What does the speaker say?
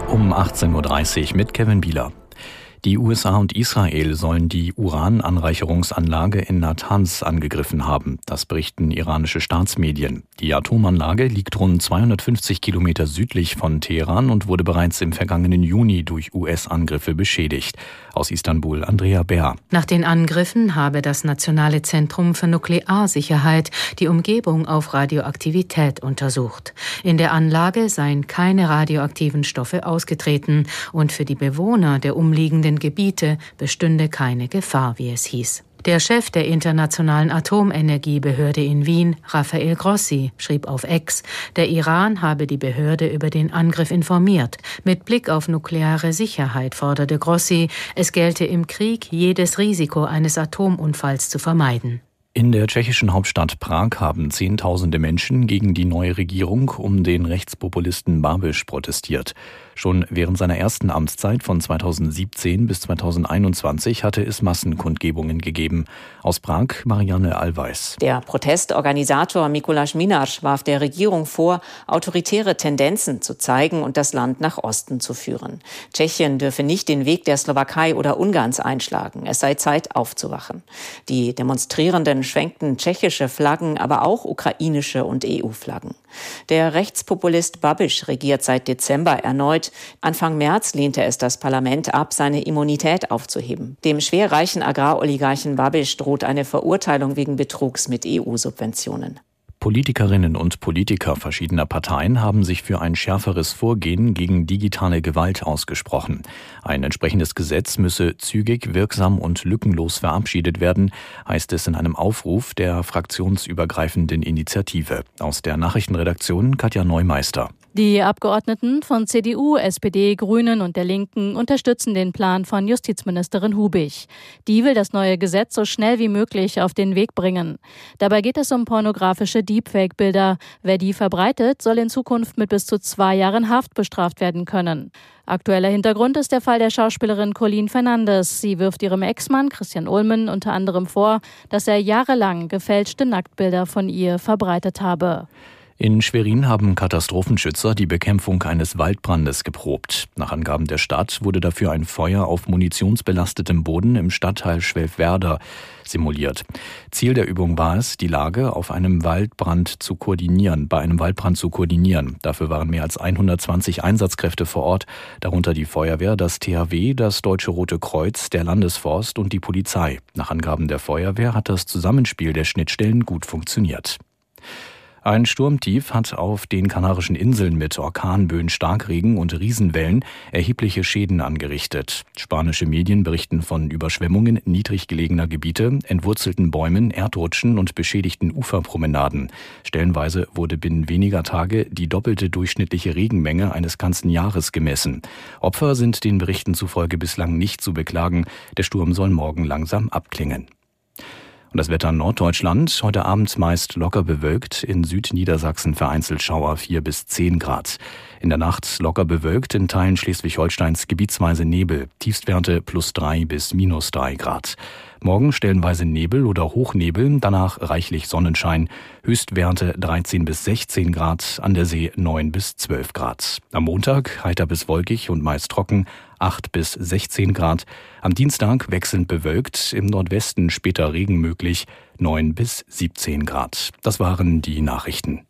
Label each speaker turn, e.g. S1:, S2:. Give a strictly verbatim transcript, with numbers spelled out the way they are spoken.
S1: Um achtzehn Uhr dreißig mit Kevin Bieler. Die U S A und Israel sollen die Urananreicherungsanlage in Natanz angegriffen haben. Das berichten iranische Staatsmedien. Die Atomanlage liegt rund zweihundertfünfzig Kilometer südlich von Teheran und wurde bereits im vergangenen Juni durch U S-Angriffe beschädigt. Aus Istanbul, Andrea Bär.
S2: Nach den Angriffen habe das Nationale Zentrum für Nuklearsicherheit die Umgebung auf Radioaktivität untersucht. In der Anlage seien keine radioaktiven Stoffe ausgetreten und für die Bewohner der umliegenden Gebiete bestünde keine Gefahr, wie es hieß. Der Chef der Internationalen Atomenergiebehörde in Wien, Rafael Grossi, schrieb auf X, der Iran habe die Behörde über den Angriff informiert. Mit Blick auf nukleare Sicherheit forderte Grossi, es gelte im Krieg, jedes Risiko eines Atomunfalls zu vermeiden.
S1: In der tschechischen Hauptstadt Prag haben Zehntausende Menschen gegen die neue Regierung um den Rechtspopulisten Babiš protestiert. Schon während seiner ersten Amtszeit von zweitausendsiebzehn bis zweitausendeinundzwanzig hatte es Massenkundgebungen gegeben. Aus Prag Marianne Allweis.
S3: Der Protestorganisator Mikuláš Minář warf der Regierung vor, autoritäre Tendenzen zu zeigen und das Land nach Osten zu führen. Tschechien dürfe nicht den Weg der Slowakei oder Ungarns einschlagen. Es sei Zeit aufzuwachen. Die Demonstrierenden schwenkten tschechische Flaggen, aber auch ukrainische und E U-Flaggen. Der Rechtspopulist Babiš regiert seit Dezember erneut. Anfang März lehnte es das Parlament ab, seine Immunität aufzuheben. Dem schwerreichen Agraroligarchen Babiš droht eine Verurteilung wegen Betrugs mit E U-Subventionen.
S1: Politikerinnen und Politiker verschiedener Parteien haben sich für ein schärferes Vorgehen gegen digitale Gewalt ausgesprochen. Ein entsprechendes Gesetz müsse zügig, wirksam und lückenlos verabschiedet werden, heißt es in einem Aufruf der fraktionsübergreifenden Initiative. Aus der Nachrichtenredaktion Katja Neumeister.
S4: Die Abgeordneten von C D U, S P D, Grünen und der Linken unterstützen den Plan von Justizministerin Hubig. Die will das neue Gesetz so schnell wie möglich auf den Weg bringen. Dabei geht es um pornografische Deepfake-Bilder. Wer die verbreitet, soll in Zukunft mit bis zu zwei Jahren Haft bestraft werden können. Aktueller Hintergrund ist der Fall der Schauspielerin Colleen Fernandes. Sie wirft ihrem Ex-Mann Christian Ulmen unter anderem vor, dass er jahrelang gefälschte Nacktbilder von ihr verbreitet habe.
S1: In Schwerin haben Katastrophenschützer die Bekämpfung eines Waldbrandes geprobt. Nach Angaben der Stadt wurde dafür ein Feuer auf munitionsbelastetem Boden im Stadtteil Schwelfwerder simuliert. Ziel der Übung war es, die Lage auf einem Waldbrand zu koordinieren, bei einem Waldbrand zu koordinieren. Dafür waren mehr als hundertzwanzig Einsatzkräfte vor Ort, darunter die Feuerwehr, das T H W, das Deutsche Rote Kreuz, der Landesforst und die Polizei. Nach Angaben der Feuerwehr hat das Zusammenspiel der Schnittstellen gut funktioniert. Ein Sturmtief hat auf den Kanarischen Inseln mit Orkanböen, Starkregen und Riesenwellen erhebliche Schäden angerichtet. Spanische Medien berichten von Überschwemmungen niedrig gelegener Gebiete, entwurzelten Bäumen, Erdrutschen und beschädigten Uferpromenaden. Stellenweise wurde binnen weniger Tage die doppelte durchschnittliche Regenmenge eines ganzen Jahres gemessen. Opfer sind den Berichten zufolge bislang nicht zu beklagen. Der Sturm soll morgen langsam abklingen. Und das Wetter in Norddeutschland, heute Abend meist locker bewölkt, in Südniedersachsen vereinzelt Schauer vier bis zehn Grad. In der Nacht locker bewölkt, in Teilen Schleswig-Holsteins gebietsweise Nebel, Tiefstwerte plus drei bis minus drei Grad. Morgen stellenweise Nebel oder Hochnebel, danach reichlich Sonnenschein, Höchstwerte dreizehn bis sechzehn Grad, an der See neun bis zwölf Grad. Am Montag heiter bis wolkig und meist trocken, acht bis sechzehn Grad. Am Dienstag wechselnd bewölkt, im Nordwesten später Regen möglich, neun bis siebzehn Grad. Das waren die Nachrichten.